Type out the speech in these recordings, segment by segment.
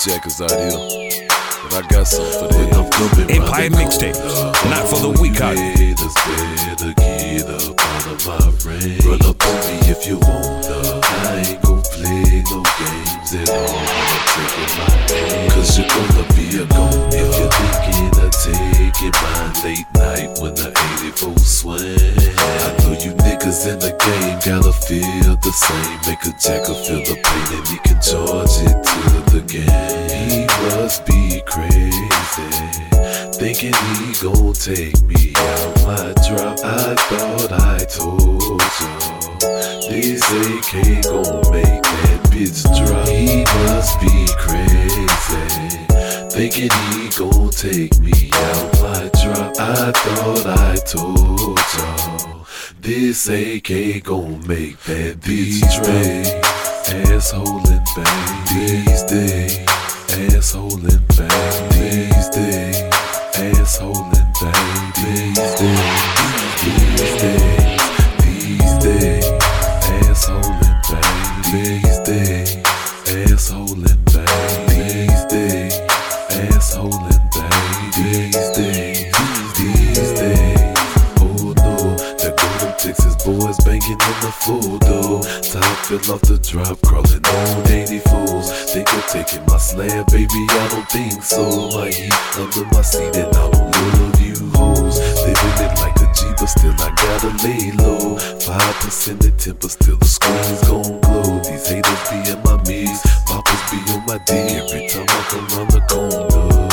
jackers out here, but I got something for them. Empire Mixtapes, not for the weak out. Haters better get up out of my range. Run up on me if you want up. I ain't gon' play no games at all. I'm taking my aim, cause you're gonna be a goon if you're thinking of taking mine late night when the 84 swing. I know you niggas in the game gotta feel the same. Make a jacker feel the pain and he can charge it to the game. He must be crazy, thinking he gon' take me out my drop. I thought I told you this AK gon' make that bitch drop. He must be crazy, thinking he gon' take me out my drop. I thought I told you this AK gon' make that bitch drop. Assholin' bang these days, assholin' bang these days, assholin' bang these days, these days, assholin' bang these days, assholin' bang these days, assholin' bang these days, these days. Oh no, there go them Texas boys banging on the full door. Top fell off the drop, crawling on 80 fools. Think of taking my slam, baby, I don't think so. My heat under my seat and I don't love you hoes. Living it like a G, but still I gotta lay low. 5% of temper, still the screen's gon' glow. These haters be in my mix, poppers be on my D every time I come round the corner.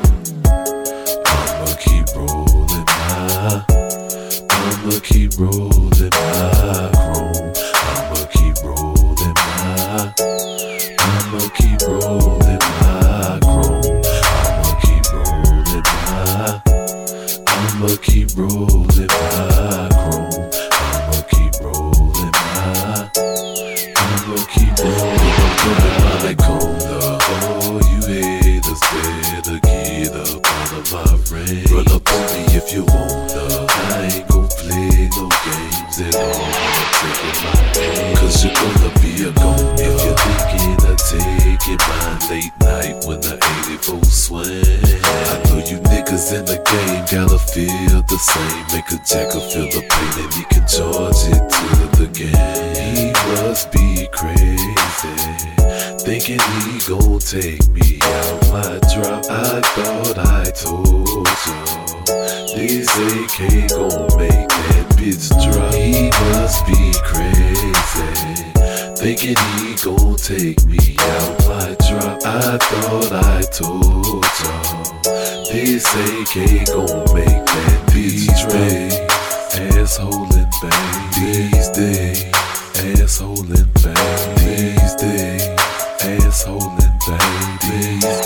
I'ma keep rolling I'ma keep rolling my chrome. I'ma keep rolling I'ma keep rolling my chrome. I'ma keep rolling I'ma keep rolling my chrome. I'ma keep rolling I'ma keep rolling my chrome. Oh, you haters better get up out of my range. Run up on me if you want up. I ain't gon' play no games at all. I'm taking my aim, cause you're gonna be a goon if you're thinking of taking mine late night when the 84 swing. I know you niggas in the game gotta feel the same. Make a jacker feel the pain and he can charge it to the game. He must be crazy, thinking he gon' take me out my drop. I thought I told you this AK gon' make that bitch drop. He must be crazy, thinking he gon' take me out my drop. I thought I told you this AK gon' make that bitch drop. Assholin' bang these days, assholin' bang these days, assholin' bang these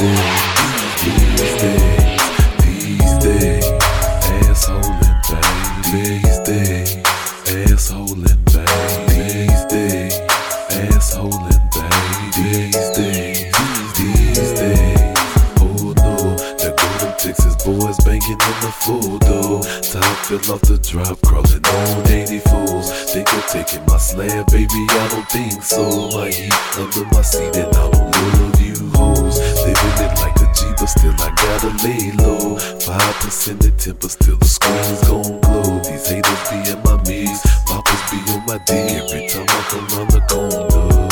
days, these days, assholin' bang these days, assholin' bang these days, assholin' bang these days, these days. Oh no, there go them Texas boys banging on the full door. Top fell off the drop, crawling on 80 fools. Think of taking my slam, baby, I don't think so. My heat under my seat and I don't love you hoes. Living it like a G, but still I gotta lay low. 5% of temper, still the screen's gon' glow. These haters be in my mix, poppers be on my D every time I come round the corner.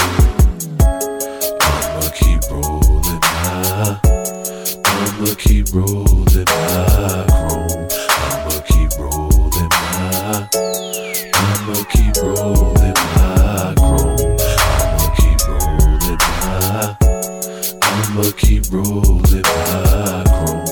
I'ma keep rolling I'ma keep rolling my chrome. I'ma keep rolling I'ma keep rolling my chrome. I'ma keep rolling I'ma keep rolling my chrome.